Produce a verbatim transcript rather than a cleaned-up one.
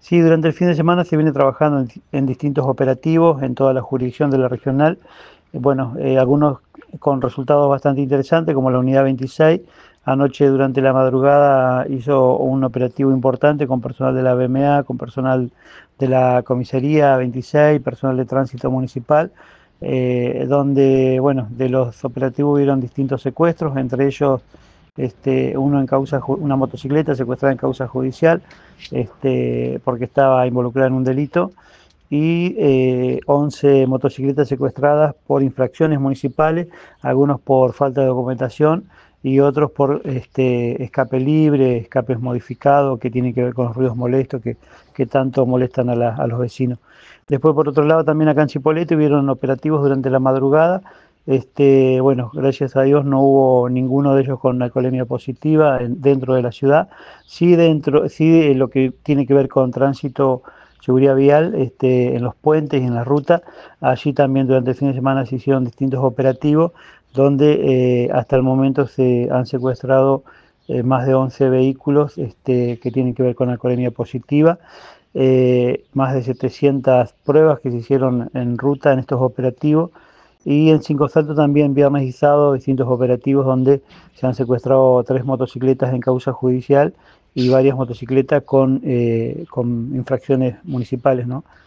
Sí, durante el fin de semana se viene trabajando en, en distintos operativos en toda la jurisdicción de la regional. Eh, Bueno, eh, algunos con resultados bastante interesantes, como la unidad veintiséis. Anoche durante la madrugada hizo un operativo importante con personal de la B M A, con personal de la comisaría veintiséis, personal de tránsito municipal, eh, donde, bueno, de los operativos hubieron distintos secuestros, entre ellos este, uno en causa, ju- una motocicleta secuestrada en causa judicial, este, porque estaba involucrada en un delito, y eh, once motocicletas secuestradas por infracciones municipales, algunos por falta de documentación y otros por este, escape libre, escapes modificados, que tienen que ver con los ruidos molestos que, que tanto molestan a, la- a los vecinos. Después, por otro lado, también acá en Chipolete hubieron operativos durante la madrugada. Este, bueno, gracias a Dios no hubo ninguno de ellos con alcoholemia positiva en- dentro de la ciudad. Sí, dentro, sí, eh, lo que tiene que ver con tránsito, seguridad vial, este, en los puentes y en la ruta. Allí también durante el fin de semana se hicieron distintos operativos donde eh, hasta el momento se han secuestrado eh, más de once vehículos este, que tienen que ver con alcoholemia positiva. Eh, más de setecientas pruebas que se hicieron en ruta en estos operativos. Y en Cinco Saltos también viernes y sábado distintos operativos donde se han secuestrado tres motocicletas en causa judicial y varias motocicletas con, eh, con infracciones municipales, ¿no?